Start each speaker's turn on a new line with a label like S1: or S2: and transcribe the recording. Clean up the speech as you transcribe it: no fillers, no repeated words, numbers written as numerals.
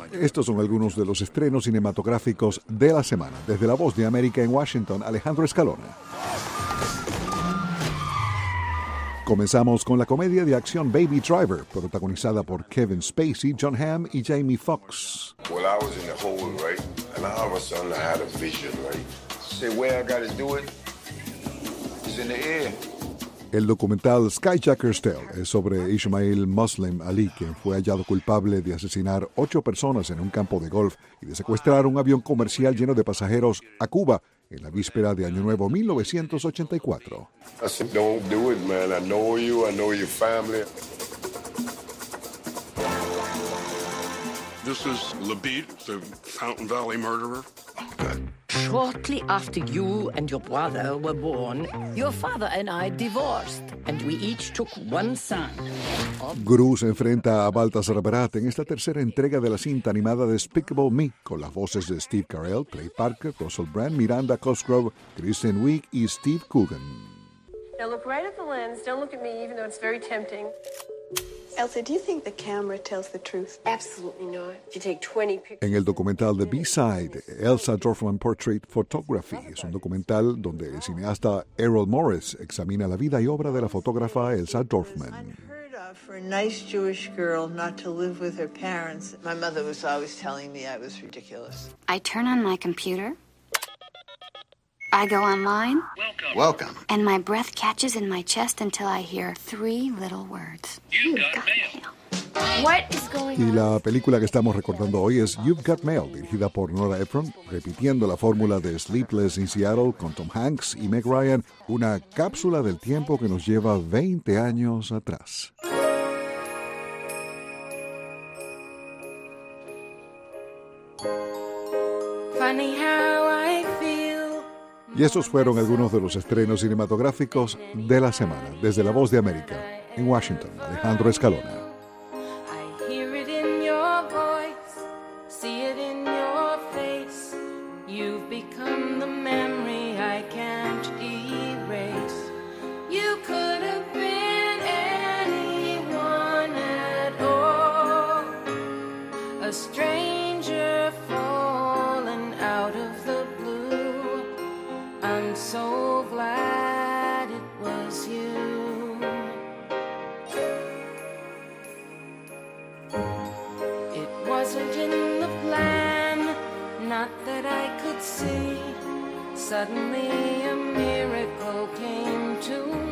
S1: Estos son algunos de los estrenos cinematográficos de la semana. Desde La Voz de América en Washington, Alejandro Escalona. Comenzamos con la comedia de acción Baby Driver, protagonizada por Kevin Spacey, Jon Hamm y Jamie Foxx.
S2: Well, I was in the hole, right? And all of a sudden I had a vision, right? Say, where I gotta do it is in the air.
S1: El documental Skyjacker's Tale es sobre Ismail Muslim Ali, quien fue hallado culpable de asesinar 8 personas en un campo de golf y de secuestrar un avión comercial lleno de pasajeros a Cuba en la víspera de Año Nuevo 1984.
S2: I said, don't do it, man. I know you, I know your family.
S3: This is Labit, the Fountain Valley murderer.
S4: Shortly after you and your brother were born, your father and I divorced, and we each took one son.
S1: Gru se enfrenta a Baltasar Barat en esta tercera entrega de la cinta animada Despicable Me, con las voces de Steve Carell, Trey Parker, Russell Brand, Miranda Cosgrove, Kristen Wiig y Steve Coogan.
S5: Now look right at the lens. Don't look at me, even though it's very tempting.
S6: Elsa, do you think the camera tells the truth?
S5: Absolutely not. If you take 20 pictures...
S1: En el documental The B-Side, Elsa Dorfman Portrait Photography, es un documental donde el cineasta Errol Morris examina la vida y obra de la fotógrafa Elsa Dorfman.
S7: Unheard of for a nice Jewish girl not to live with her parents. My mother was always telling me I was ridiculous.
S8: I turn on my computer. I go online.
S2: Welcome.
S8: And my breath catches in my chest until I hear 3 little words. You've got mail.
S5: What is going on?
S1: Y la película que estamos recordando hoy es You've Got Mail, dirigida por Nora Ephron, repitiendo la fórmula de Sleepless in Seattle con Tom Hanks y Meg Ryan, una cápsula del tiempo que nos lleva 20 años atrás.
S5: Funny how I feel.
S1: Y estos fueron algunos de los estrenos cinematográficos de la semana. Desde La Voz de América, en Washington, Alejandro Escalona.
S5: I hear it in your voice, see it in your face. You've become the memory I can't erase. You could have been anyone at all. A stranger fallen out of the blue. I'm so glad it was you. It wasn't in the plan, not that I could see. Suddenly a miracle came to me.